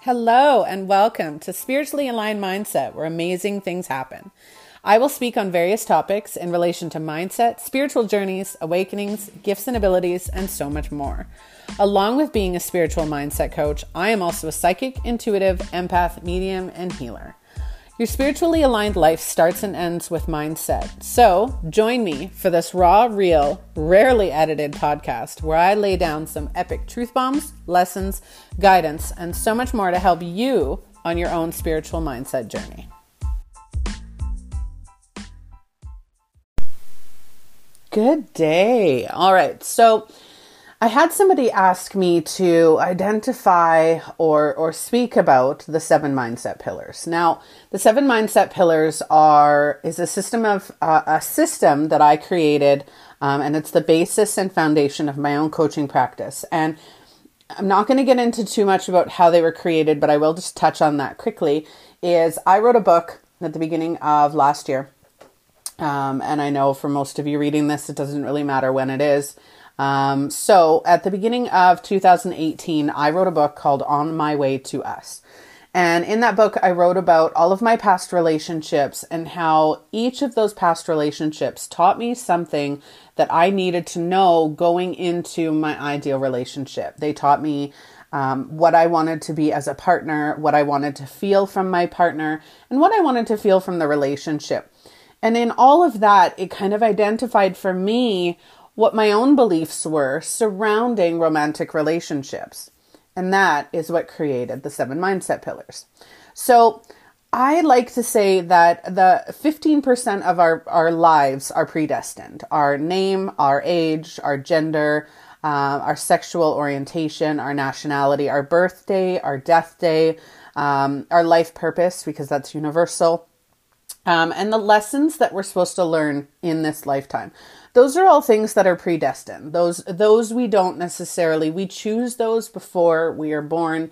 Hello and welcome to Spiritually Aligned Mindset, where amazing things happen. I will speak on various topics in relation to mindset, spiritual journeys, awakenings, gifts and abilities, and so much more. Along with being a spiritual mindset coach, I am also a psychic, intuitive, empath, medium, and healer. Your spiritually aligned life starts and ends with mindset. So join me for this raw, real, rarely edited podcast where I lay down some epic truth bombs, lessons, guidance, and so much more to help you on your own spiritual mindset journey. Good day. All right. So I had somebody ask me to identify or speak about the 7 mindset pillars. Now, the 7 mindset pillars is a system that I created, and it's the basis and foundation of my own coaching practice. And I'm not going to get into too much about how they were created, but I will just touch on that quickly. I wrote a book at the beginning of last year, and I know for most of you reading this, it doesn't really matter when it is. So at the beginning of 2018, I wrote a book called On My Way to Us. And in that book, I wrote about all of my past relationships and how each of those past relationships taught me something that I needed to know going into my ideal relationship. They taught me what I wanted to be as a partner, what I wanted to feel from my partner, and what I wanted to feel from the relationship. And in all of that, it kind of identified for me what my own beliefs were surrounding romantic relationships. And that is what created the 7 mindset pillars. So I like to say that the 15% of our lives are predestined. Our name, our age, our gender, our sexual orientation, our nationality, our birthday, our death day, our life purpose, because that's universal. And the lessons that we're supposed to learn in this lifetime. Those are all things that are predestined. Those we don't necessarily, we choose those before we are born,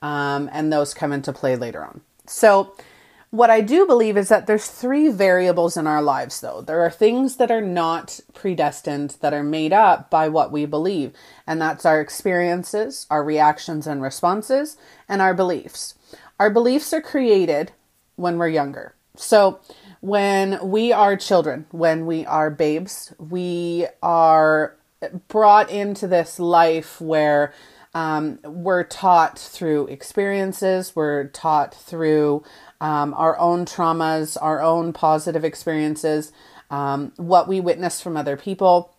and those come into play later on. So what I do believe is that there's 3 variables in our lives, though. There are things that are not predestined, that are made up by what we believe. And that's our experiences, our reactions and responses, and our beliefs. Our beliefs are created when we're younger. So when we are children, when we are babes, we are brought into this life where we're taught through experiences, we're taught through our own traumas, our own positive experiences, what we witness from other people,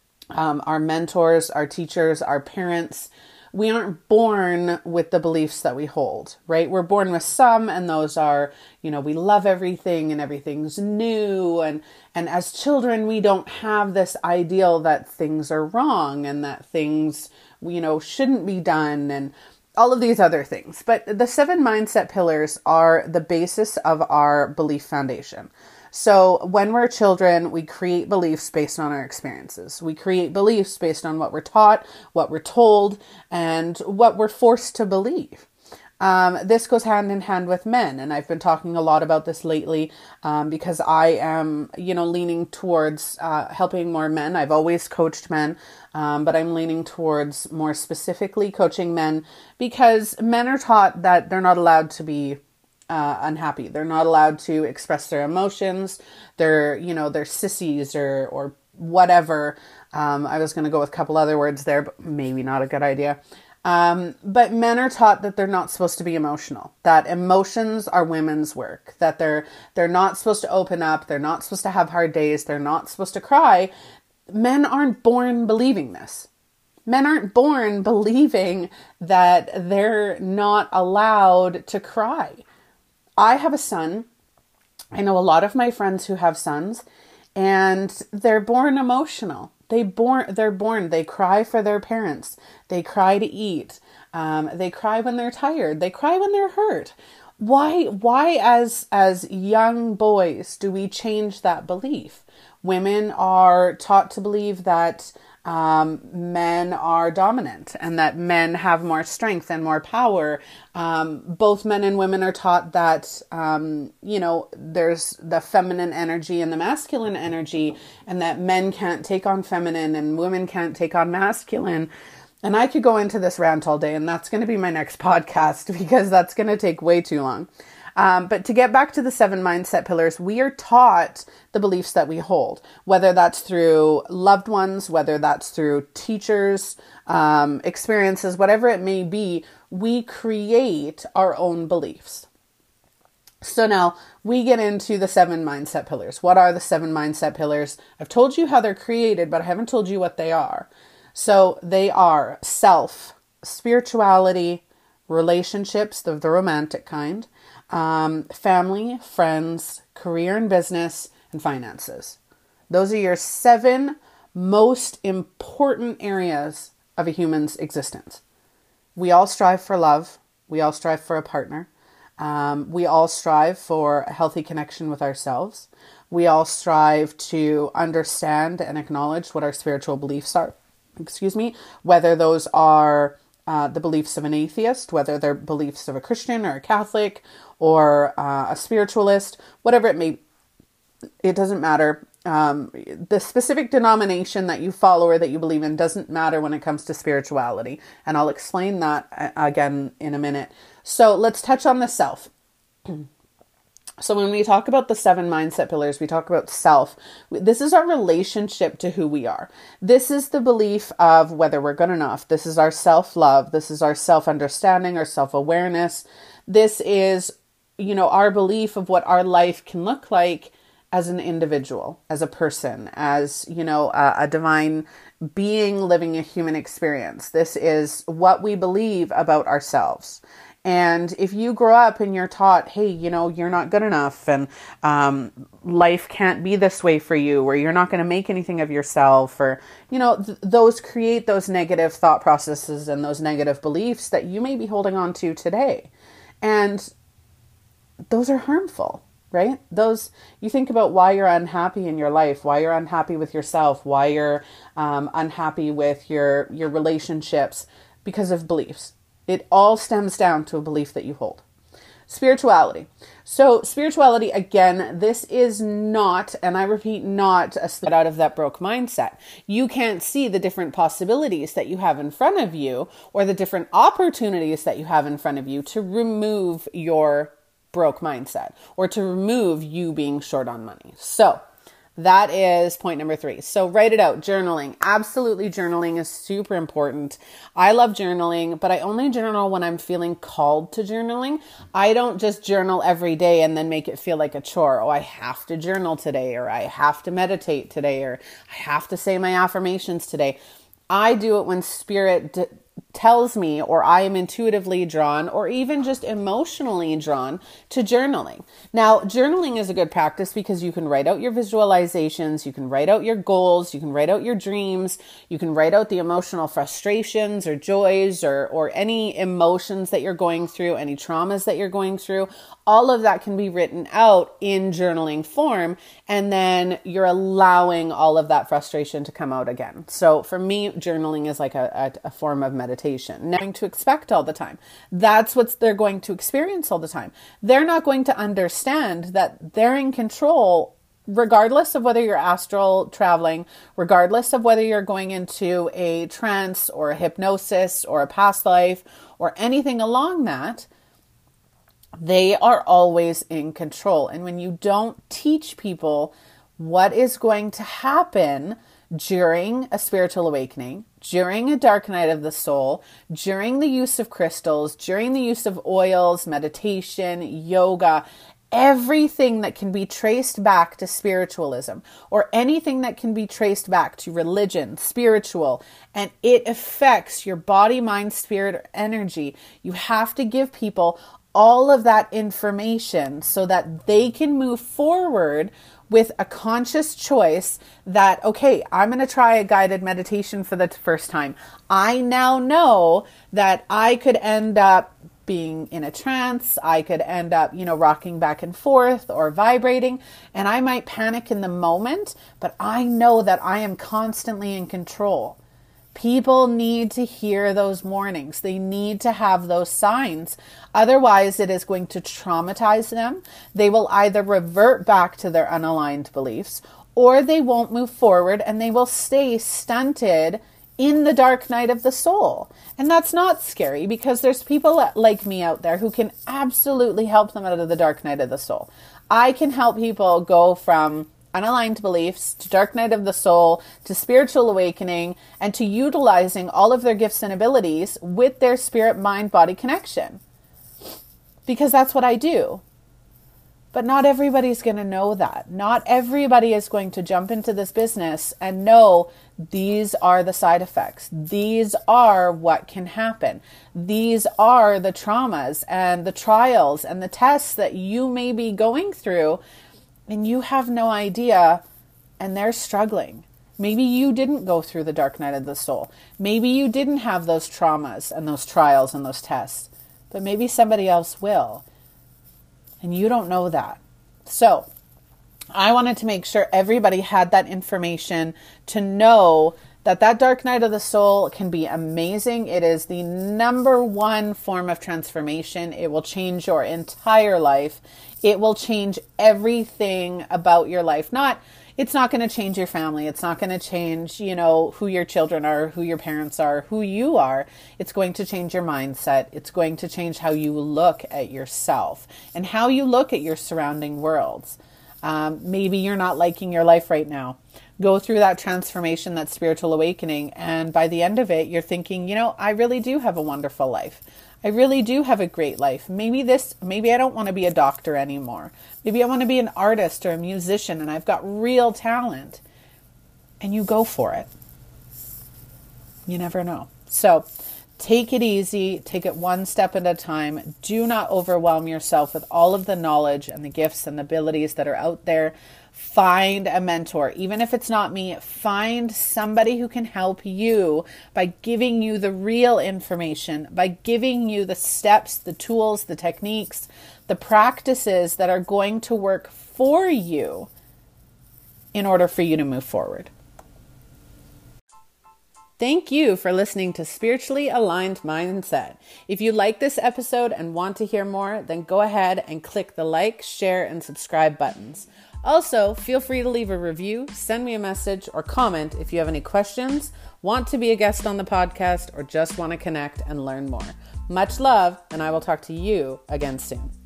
our mentors, our teachers, our parents. We aren't born with the beliefs that we hold, right? We're born with some, and those are, we love everything and everything's new. And as children, we don't have this ideal that things are wrong and that things, shouldn't be done and all of these other things. But the 7 mindset pillars are the basis of our belief foundation. So when we're children, we create beliefs based on our experiences. We create beliefs based on what we're taught, what we're told, and what we're forced to believe. This goes hand in hand with men. And I've been talking a lot about this lately because I am, leaning towards helping more men. I've always coached men, but I'm leaning towards more specifically coaching men because men are taught that they're not allowed to be unhappy. They're not allowed to express their emotions. They're sissies or whatever. I was going to go with a couple other words there, but maybe not a good idea. But men are taught that they're not supposed to be emotional, that emotions are women's work, that they're not supposed to open up. They're not supposed to have hard days. They're not supposed to cry. Men aren't born believing this. Men aren't born believing that they're not allowed to cry. I have a son. I know a lot of my friends who have sons, and they're born emotional. They cry for their parents. They cry to eat. They cry when they're tired. They cry when they're hurt. Why as young boys do we change that belief? Women are taught to believe that men are dominant and that men have more strength and more power. Both men and women are taught that, there's the feminine energy and the masculine energy, and that men can't take on feminine and women can't take on masculine. And I could go into this rant all day, and that's going to be my next podcast because that's going to take way too long. But to get back to the 7 mindset pillars, we are taught the beliefs that we hold, whether that's through loved ones, whether that's through teachers, experiences, whatever it may be, we create our own beliefs. So now we get into the 7 mindset pillars. What are the 7 mindset pillars? I've told you how they're created, but I haven't told you what they are. So they are self, spirituality, relationships, the romantic kind, family, friends, career and business, and finances. Those are your 7 most important areas of a human's existence. We all strive for love. We all strive for a partner. We all strive for a healthy connection with ourselves. We all strive to understand and acknowledge what our spiritual beliefs are. Whether those are the beliefs of an atheist, whether they're beliefs of a Christian or a Catholic or a spiritualist, whatever it may be, it doesn't matter. The specific denomination that you follow or that you believe in doesn't matter when it comes to spirituality. And I'll explain that again in a minute. So let's touch on the self. So when we talk about the 7 mindset pillars, we talk about self. This is our relationship to who we are. This is the belief of whether we're good enough. This is our self-love. This is our self-understanding, our self-awareness. This is, our belief of what our life can look like as an individual, as a person, as, a divine being living a human experience. This is what we believe about ourselves. And if you grow up and you're taught, hey, you're not good enough and life can't be this way for you, or you're not going to make anything of yourself, or, those create those negative thought processes and those negative beliefs that you may be holding on to today. And those are harmful, right? You think about why you're unhappy in your life, why you're unhappy with yourself, why you're unhappy with your relationships, because of beliefs. It all stems down to a belief that you hold. Spirituality. So spirituality, again, this is not, and I repeat, not a step out of that broke mindset. You can't see the different possibilities that you have in front of you or the different opportunities that you have in front of you to remove your broke mindset or to remove you being short on money. So that is point number 3. So write it out. Journaling. Absolutely. Journaling is super important. I love journaling, but I only journal when I'm feeling called to journaling. I don't just journal every day and then make it feel like a chore. Oh, I have to journal today, or I have to meditate today, or I have to say my affirmations today. I do it when spirit tells me, or I am intuitively drawn, or even just emotionally drawn to journaling. Now, journaling is a good practice because you can write out your visualizations, you can write out your goals, you can write out your dreams, you can write out the emotional frustrations or joys or any emotions that you're going through, any traumas that you're going through. All of that can be written out in journaling form, and then you're allowing all of that frustration to come out again. So for me, journaling is like a form of meditation. Not going to expect all the time. That's what they're going to experience all the time. They're not going to understand that they're in control, regardless of whether you're astral traveling, regardless of whether you're going into a trance or a hypnosis or a past life or anything along that. They are always in control. And when you don't teach people what is going to happen during a spiritual awakening, during a dark night of the soul, during the use of crystals, during the use of oils, meditation, yoga, everything that can be traced back to spiritualism, or anything that can be traced back to religion, spiritual, and it affects your body, mind, spirit, or energy, you have to give people all of that information so that they can move forward with a conscious choice that, okay, I'm going to try a guided meditation for the first time. I now know that I could end up being in a trance. I could end up, rocking back and forth or vibrating, and I might panic in the moment, but I know that I am constantly in control. People need to hear those warnings. They need to have those signs. Otherwise, it is going to traumatize them. They will either revert back to their unaligned beliefs, or they won't move forward and they will stay stunted in the dark night of the soul. And that's not scary, because there's people like me out there who can absolutely help them out of the dark night of the soul. I can help people go from unaligned beliefs to dark night of the soul to spiritual awakening, and to utilizing all of their gifts and abilities with their spirit, mind, body connection. Because that's what I do. But not everybody's going to know that. Not everybody is going to jump into this business and know these are the side effects. These are what can happen. These are the traumas and the trials and the tests that you may be going through, and you have no idea, and they're struggling. Maybe you didn't go through the dark night of the soul. Maybe you didn't have those traumas and those trials and those tests, but maybe somebody else will. And you don't know that. So I wanted to make sure everybody had that information to know that that dark night of the soul can be amazing. It is the number one form of transformation. It will change your entire life. It will change everything about your life. It's not going to change your family. It's not going to change, who your children are, who your parents are, who you are. It's going to change your mindset. It's going to change how you look at yourself and how you look at your surrounding worlds. Maybe you're not liking your life right now. Go through that transformation, that spiritual awakening. And by the end of it, you're thinking, I really do have a wonderful life. I really do have a great life. Maybe I don't want to be a doctor anymore. Maybe I want to be an artist or a musician, and I've got real talent. And you go for it. You never know. So take it easy. Take it one step at a time. Do not overwhelm yourself with all of the knowledge and the gifts and abilities that are out there. Find a mentor. Even if it's not me, find somebody who can help you by giving you the real information, by giving you the steps, the tools, the techniques, the practices that are going to work for you in order for you to move forward. Thank you for listening to Spiritually Aligned Mindset. If you like this episode and want to hear more, then go ahead and click the like, share, and subscribe buttons. Also, feel free to leave a review, send me a message, or comment if you have any questions, want to be a guest on the podcast, or just want to connect and learn more. Much love, and I will talk to you again soon.